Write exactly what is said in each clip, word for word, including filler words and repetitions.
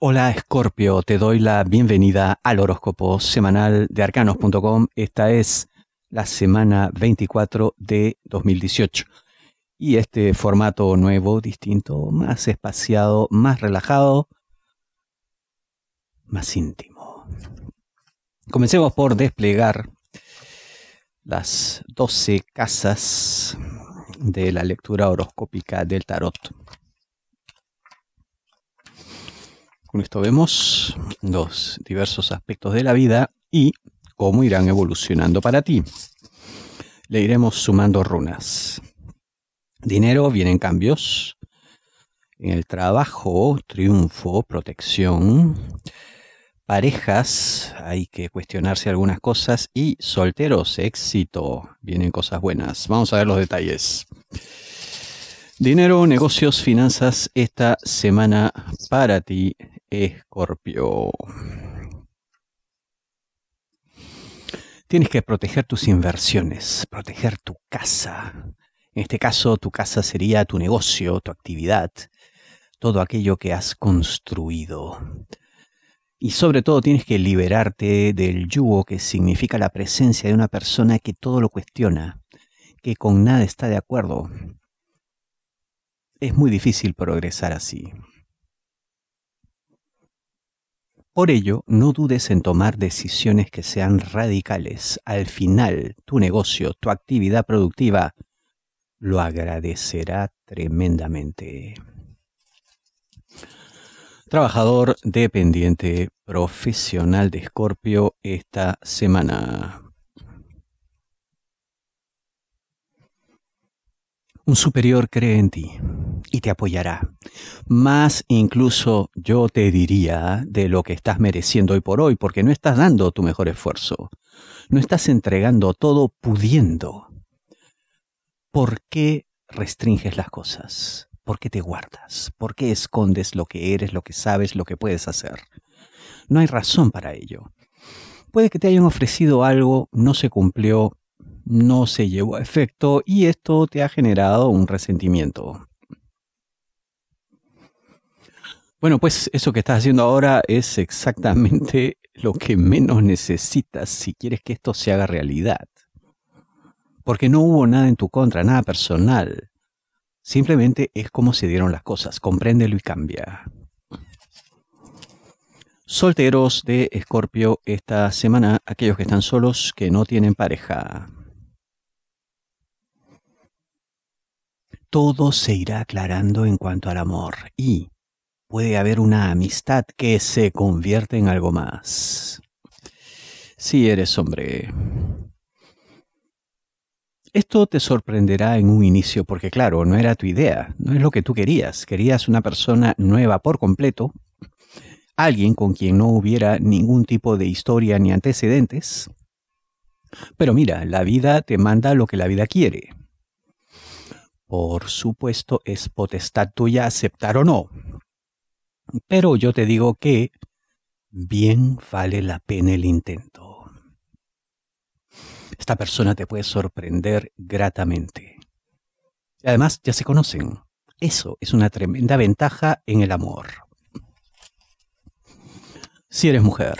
Hola Escorpio, te doy la bienvenida al horóscopo semanal de arcanos punto com. Esta es la semana veinticuatro de dos mil dieciocho y este formato nuevo, distinto, más espaciado, más relajado, más íntimo. Comencemos por desplegar las doce casas de la lectura horoscópica del tarot. Con esto vemos los diversos aspectos de la vida y cómo irán evolucionando para ti. Le iremos sumando runas. Dinero, vienen cambios. En el trabajo, triunfo, protección. Parejas, hay que cuestionarse algunas cosas. Y solteros, éxito, vienen cosas buenas. Vamos a ver los detalles. Dinero, negocios, finanzas, esta semana para ti, Escorpio. Tienes que proteger tus inversiones, proteger tu casa. En este caso, tu casa sería tu negocio, tu actividad, todo aquello que has construido. Y sobre todo tienes que liberarte del yugo que significa la presencia de una persona que todo lo cuestiona, que con nada está de acuerdo. Es muy difícil progresar así. Por ello, no dudes en tomar decisiones que sean radicales. Al final, tu negocio, tu actividad productiva, lo agradecerá tremendamente. Trabajador dependiente profesional de Escorpio esta semana. Un superior cree en ti y te apoyará. Más incluso yo te diría de lo que estás mereciendo hoy por hoy, porque no estás dando tu mejor esfuerzo. No estás entregando todo pudiendo. ¿Por qué restringes las cosas? ¿Por qué te guardas? ¿Por qué escondes lo que eres, lo que sabes, lo que puedes hacer? No hay razón para ello. Puede que te hayan ofrecido algo, no se cumplió, no se llevó a efecto y esto te ha generado un resentimiento. Bueno, pues eso que estás haciendo ahora es exactamente lo que menos necesitas si quieres que esto se haga realidad. Porque no hubo nada en tu contra, nada personal. Simplemente es como se dieron las cosas. Compréndelo y cambia. Solteros de Escorpio esta semana, aquellos que están solos, que no tienen pareja. Todo se irá aclarando en cuanto al amor y puede haber una amistad que se convierte en algo más. Si eres hombre. Esto te sorprenderá en un inicio porque, claro, no era tu idea, no es lo que tú querías. Querías una persona nueva por completo, alguien con quien no hubiera ningún tipo de historia ni antecedentes. Pero mira, la vida te manda lo que la vida quiere. Por supuesto, es potestad tuya aceptar o no. Pero yo te digo que bien vale la pena el intento. Esta persona te puede sorprender gratamente. Además, ya se conocen. Eso es una tremenda ventaja en el amor. Si eres mujer.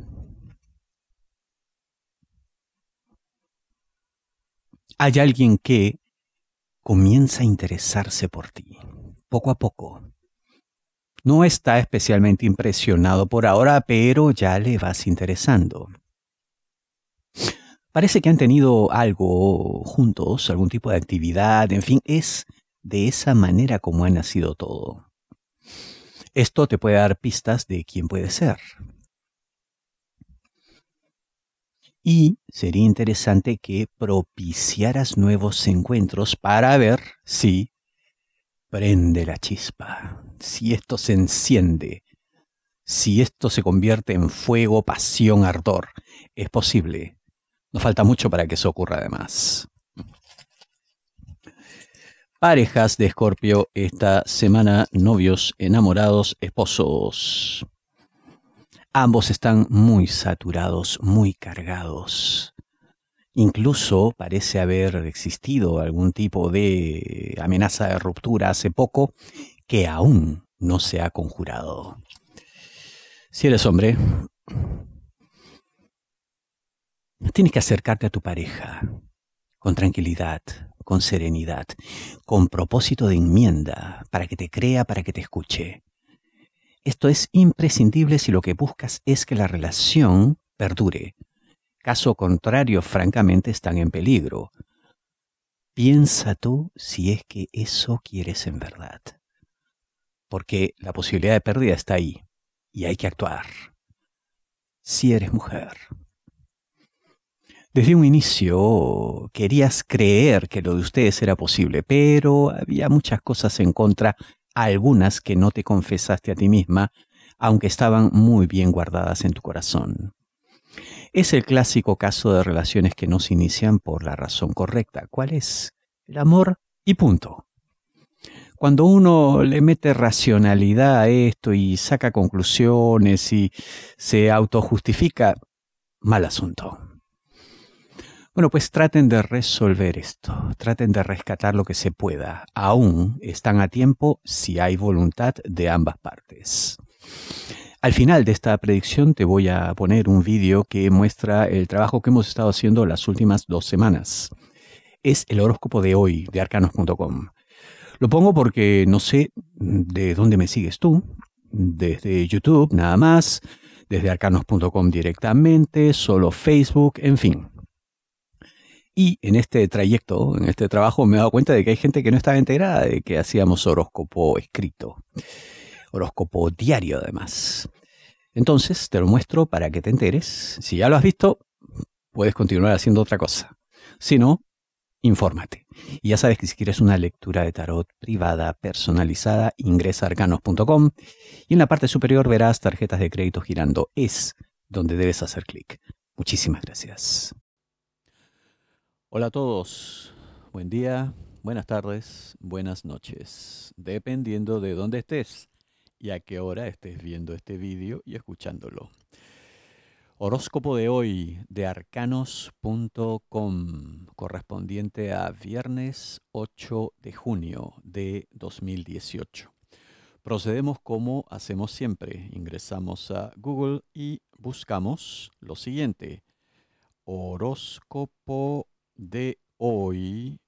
Hay alguien que comienza a interesarse por ti, poco a poco. No está especialmente impresionado por ahora, pero ya le vas interesando. Parece que han tenido algo juntos, algún tipo de actividad, en fin, es de esa manera como ha nacido todo. Esto te puede dar pistas de quién puede ser. Y sería interesante que propiciaras nuevos encuentros para ver si prende la chispa, si esto se enciende, si esto se convierte en fuego, pasión, ardor. Es posible. No falta mucho para que eso ocurra además. Parejas de Escorpio esta semana, novios, enamorados, esposos. Ambos están muy saturados, muy cargados. Incluso parece haber existido algún tipo de amenaza de ruptura hace poco que aún no se ha conjurado. Si eres hombre, tienes que acercarte a tu pareja con tranquilidad, con serenidad, con propósito de enmienda, para que te crea, para que te escuche. Esto es imprescindible si lo que buscas es que la relación perdure. Caso contrario, francamente, están en peligro. Piensa tú si es que eso quieres en verdad. Porque la posibilidad de pérdida está ahí y hay que actuar. Si eres mujer. Desde un inicio querías creer que lo de ustedes era posible, pero había muchas cosas en contra, algunas que no te confesaste a ti misma, aunque estaban muy bien guardadas en tu corazón. Es el clásico caso de relaciones que no se inician por la razón correcta. ¿Cuál es? El amor y punto. Cuando uno le mete racionalidad a esto y saca conclusiones y se autojustifica, mal asunto. Bueno, pues traten de resolver esto, traten de rescatar lo que se pueda. Aún están a tiempo si hay voluntad de ambas partes. Al final de esta predicción te voy a poner un vídeo que muestra el trabajo que hemos estado haciendo las últimas dos semanas. Es el horóscopo de hoy de arcanos punto com. Lo pongo porque no sé de dónde me sigues tú, desde YouTube nada más, desde arcanos punto com directamente, solo Facebook, en fin. Y en este trayecto, en este trabajo, me he dado cuenta de que hay gente que no estaba enterada de que hacíamos horóscopo escrito, horóscopo diario además. Entonces te lo muestro para que te enteres. Si ya lo has visto, puedes continuar haciendo otra cosa. Si no, infórmate. Y ya sabes que si quieres una lectura de tarot privada, personalizada, ingresa a arcanos punto com y en la parte superior verás tarjetas de crédito girando. Es donde debes hacer clic. Muchísimas gracias. Hola a todos. Buen día, buenas tardes, buenas noches. Dependiendo de dónde estés y a qué hora estés viendo este vídeo y escuchándolo. Horóscopo de hoy de arcanos punto com, correspondiente a viernes ocho de junio de dos mil dieciocho. Procedemos como hacemos siempre. Ingresamos a Google y buscamos lo siguiente. Horóscopo de hoy,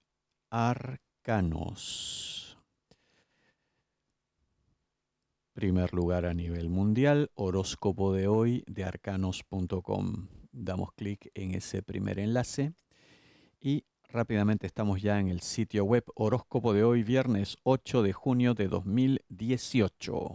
arcanos. Primer lugar a nivel mundial, horóscopo de hoy de arcanos punto com. Damos clic en ese primer enlace y rápidamente estamos ya en el sitio web horóscopo de hoy, viernes ocho de junio de dos mil dieciocho.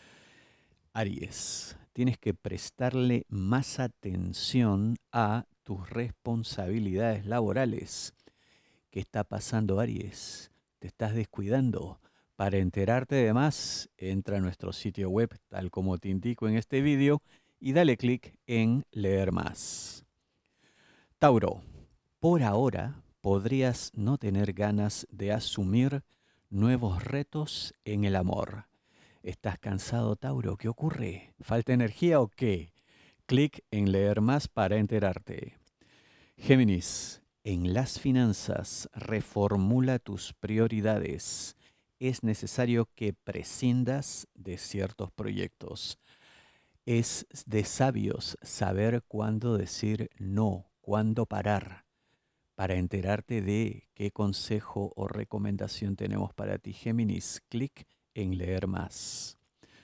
Aries, tienes que prestarle más atención a tus responsabilidades laborales. ¿Qué está pasando, Aries? ¿Te estás descuidando? Para enterarte de más, entra a nuestro sitio web, tal como te indico en este vídeo, y dale clic en Leer más. Tauro, por ahora podrías no tener ganas de asumir nuevos retos en el amor. ¿Estás cansado, Tauro? ¿Qué ocurre? ¿Falta energía o qué? Clic en Leer más para enterarte. Géminis, en las finanzas, reformula tus prioridades. Es necesario que prescindas de ciertos proyectos. Es de sabios saber cuándo decir no, cuándo parar. Para enterarte de qué consejo o recomendación tenemos para ti, Géminis, clic en Leer más.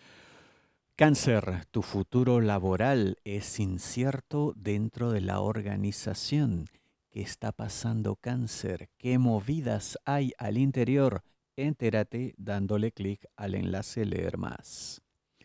Cáncer, tu futuro laboral es incierto dentro de la organización. ¿Qué está pasando, Cáncer? ¿Qué movidas hay al interior? Entérate dándole clic al enlace Leer más.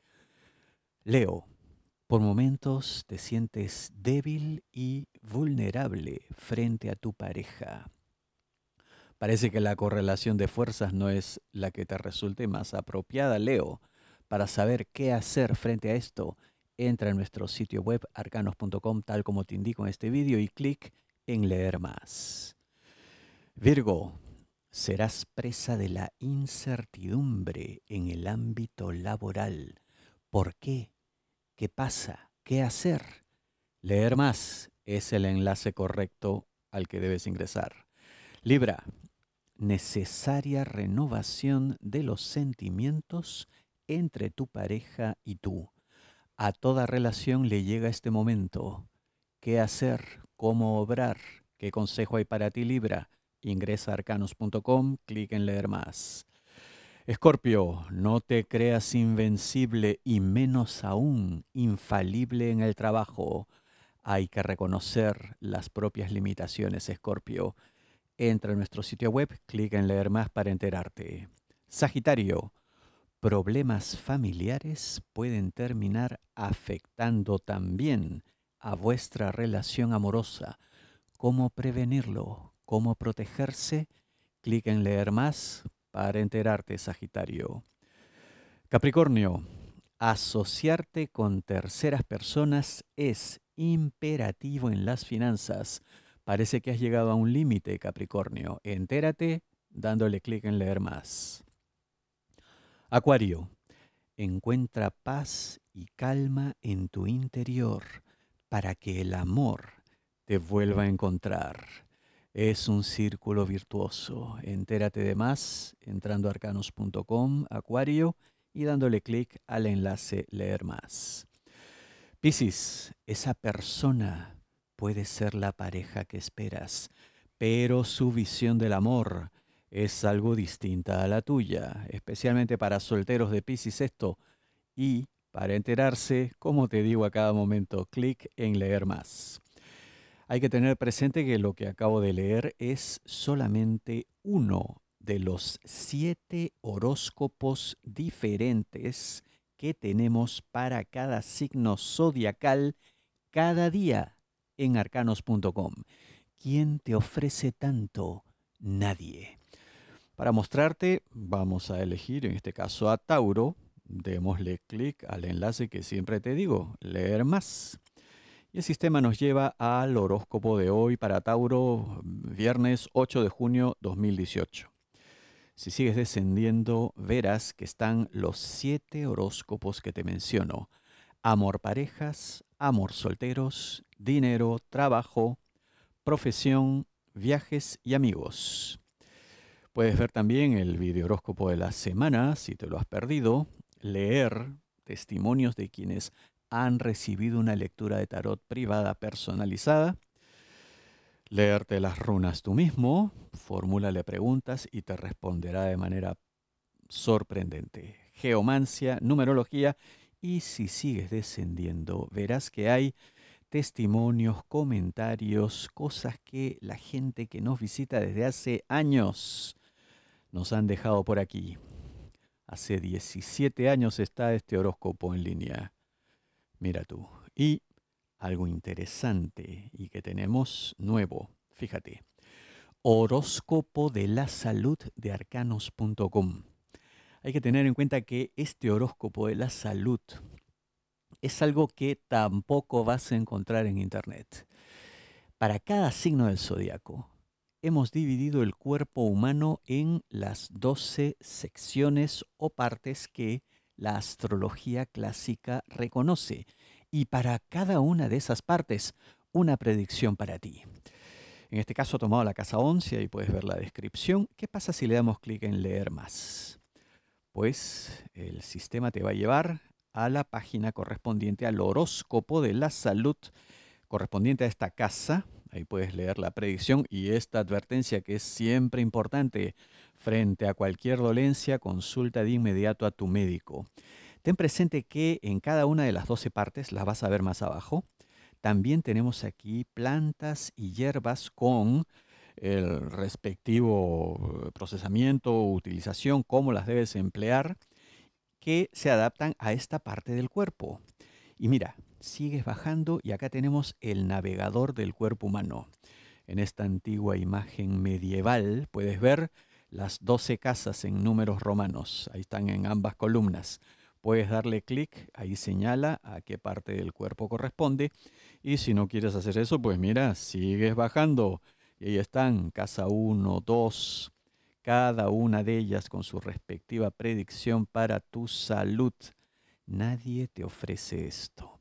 Leo, por momentos te sientes débil y vulnerable frente a tu pareja. Parece que la correlación de fuerzas no es la que te resulte más apropiada, Leo. Para saber qué hacer frente a esto, entra en nuestro sitio web arcanos punto com, tal como te indico en este vídeo, y clic en Leer más. Virgo, serás presa de la incertidumbre en el ámbito laboral. ¿Por qué? ¿Qué pasa? ¿Qué hacer? Leer más es el enlace correcto al que debes ingresar. Libra, necesaria renovación de los sentimientos entre tu pareja y tú. A toda relación le llega este momento. ¿Qué hacer? ¿Cómo obrar? ¿Qué consejo hay para ti, Libra? Ingresa a arcanos punto com, clic en leer más. Escorpio, no te creas invencible y menos aún infalible en el trabajo. Hay que reconocer las propias limitaciones, Escorpio. Entra a nuestro sitio web, clic en leer más para enterarte. Sagitario, problemas familiares pueden terminar afectando también a vuestra relación amorosa. ¿Cómo prevenirlo? ¿Cómo protegerse? Clic en leer más para enterarte, Sagitario. Capricornio, asociarte con terceras personas es imperativo en las finanzas. Parece que has llegado a un límite, Capricornio. Entérate dándole clic en leer más. Acuario, encuentra paz y calma en tu interior para que el amor te vuelva a encontrar. Es un círculo virtuoso. Entérate de más entrando a arcanos punto com, Acuario, y dándole clic al enlace Leer Más. Piscis, esa persona puede ser la pareja que esperas, pero su visión del amor es algo distinta a la tuya, especialmente para solteros de Piscis esto. Y para enterarse, como te digo a cada momento, clic en leer más. Hay que tener presente que lo que acabo de leer es solamente uno de los siete horóscopos diferentes que tenemos para cada signo zodiacal cada día en arcanos punto com. ¿Quién te ofrece tanto? Nadie. Para mostrarte, vamos a elegir en este caso a Tauro. Démosle clic al enlace que siempre te digo, leer más. Y el sistema nos lleva al horóscopo de hoy para Tauro, viernes ocho de junio dos mil dieciocho. Si sigues descendiendo, verás que están los siete horóscopos que te menciono. Amor parejas, amor solteros, dinero, trabajo, profesión, viajes y amigos. Puedes ver también el video horóscopo de la semana, si te lo has perdido, leer testimonios de quienes han recibido una lectura de tarot privada personalizada, leerte las runas tú mismo, formúlale preguntas y te responderá de manera sorprendente. Geomancia, numerología y si sigues descendiendo, verás que hay testimonios, comentarios, cosas que la gente que nos visita desde hace años nos han dejado por aquí. Hace diecisiete años está este horóscopo en línea. Mira tú. Y algo interesante y que tenemos nuevo. Fíjate. Horóscopo de la salud de arcanos punto com. Hay que tener en cuenta que este horóscopo de la salud es algo que tampoco vas a encontrar en internet. Para cada signo del zodiaco, hemos dividido el cuerpo humano en las doce secciones o partes que la astrología clásica reconoce. Y para cada una de esas partes, una predicción para ti. En este caso, he tomado la casa once y puedes ver la descripción. ¿Qué pasa si le damos clic en leer más? Pues el sistema te va a llevar a la página correspondiente al horóscopo de la salud correspondiente a esta casa. Ahí puedes leer la predicción y esta advertencia que es siempre importante. Frente a cualquier dolencia, consulta de inmediato a tu médico. Ten presente que en cada una de las doce partes, las vas a ver más abajo, también tenemos aquí plantas y hierbas con el respectivo procesamiento, utilización, cómo las debes emplear, que se adaptan a esta parte del cuerpo. Y mira, sigues bajando y acá tenemos el navegador del cuerpo humano. En esta antigua imagen medieval puedes ver las doce casas en números romanos. Ahí están en ambas columnas. Puedes darle clic, ahí señala a qué parte del cuerpo corresponde. Y si no quieres hacer eso, pues mira, sigues bajando. Y ahí están, casa uno, dos, cada una de ellas con su respectiva predicción para tu salud. Nadie te ofrece esto.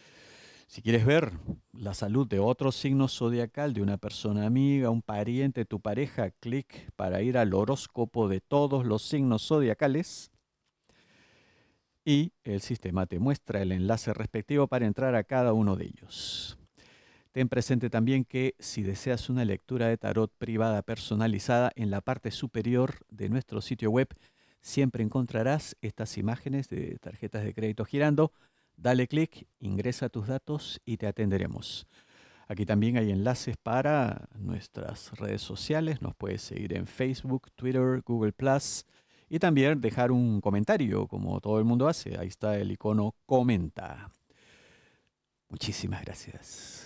Si quieres ver la salud de otro signo zodiacal, de una persona amiga, un pariente, tu pareja, clic para ir al horóscopo de todos los signos zodiacales. y el sistema te muestra el enlace respectivo para entrar a cada uno de ellos. Ten presente también que si deseas una lectura de tarot privada personalizada, en la parte superior de nuestro sitio web siempre encontrarás estas imágenes de tarjetas de crédito girando. Dale clic, ingresa tus datos y te atenderemos. Aquí también hay enlaces para nuestras redes sociales. Nos puedes seguir en Facebook, Twitter, Google Plus y también dejar un comentario como todo el mundo hace. Ahí está el icono comenta. Muchísimas gracias.